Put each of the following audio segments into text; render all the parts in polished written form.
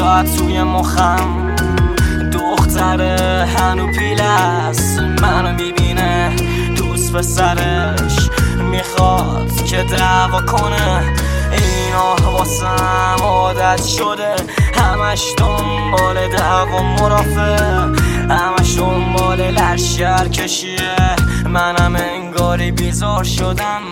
ساعت توی مخم دختر هنو پیلست منو میبینه دوست پسرش میخواد که دعوا کنه اینا واسم عادت شده همش دنبال دعوا مرافع همش دنبال لشگر کشیه منم انگاری بیزار شدم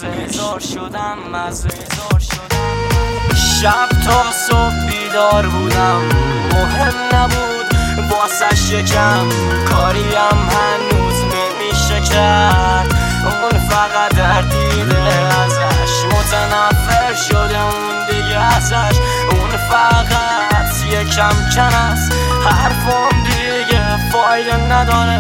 شب تا صبح بیدار بودم مهم نبود واسش یکم کاریم هنوز نمیشه کرد اون فقط دردیده ازش متنفر شده اون دیگه ازش اون فقط یکم کن است حرفم دیگه فایده نداره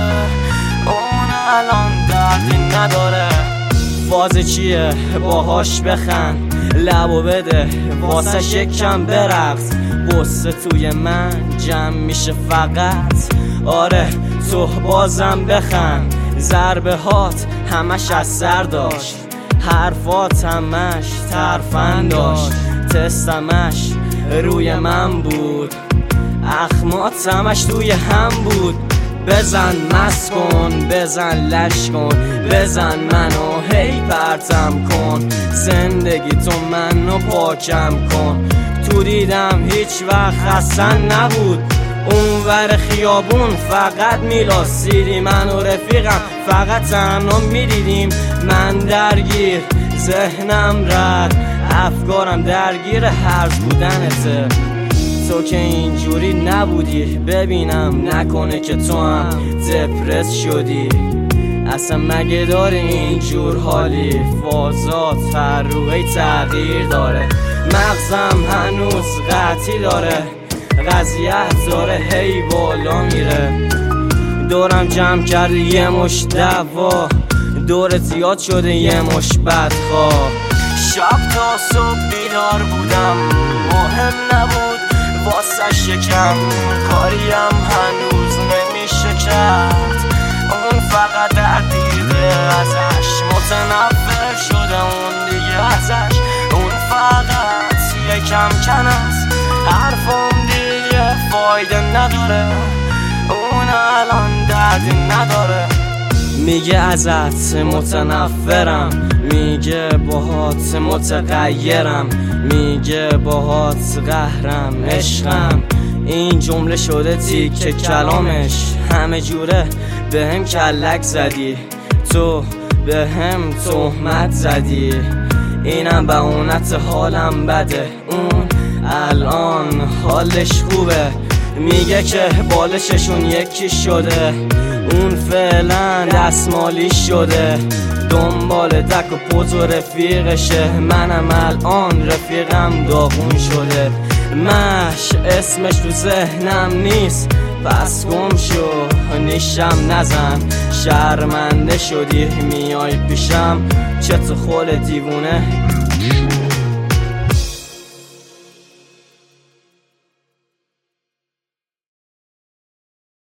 اون الان دردی نداره فاز چیه باهاش بخند لبو بده واسش یکم برقص بسته توی من جمع میشه فقط آره تو بازم بخند ضربه هات همش از سر داشت حرفات همش ترفند داشت تستمش روی من بود اخمات همش توی هم بود بزن مست کن بزن لش کن بزن منو هی پرتم کن زندگی تو منو پاکم کن تو دیدم هیچ وقت خستن نبود اونور خیابون فقط میلاسیدی من و رفیقم فقط تنها میدیدیم من درگیر ذهنم رد افکارم درگیر هرز بودنته تو که اینجوری نبودی ببینم نکنه که تو هم دپرس شدی اصلا مگه داره اینجور حالی فازات هر روی تغییر داره مغزم هنوز قطعی داره قضیت داره هی بالا میره دورم جمع کردی یه مش دعوا دور زیاد شده یه مش بدخواه شب تا صبح بیدار بودم مهم نبود واسش یکم کاریم هنوز نمیشه کرد اون فقط دردیده ازش متنفر شده اون دیگه ازش اون فقط یکم کن است حرفم دیگه فایده نداره اون الان دردی نداره میگه ازت متنفرم میگه باهات متغیرم میگه باهات قهرم عشقم این جمله شده تیکه کلامش همه جوره به هم کلک زدی تو به هم تهمت زدی اینم به اونت حالم بده اون الان حالش خوبه میگه که بالششون یکی شده اون فعلا دستمالی شده دنبال دک و پوز و رفیقشه منم الان رفیقم داغون شده مش اسمش تو ذهنم نیست پس گم شو نیشم نزن شرمنده شدی میای پیشم چه تو خول دیوونه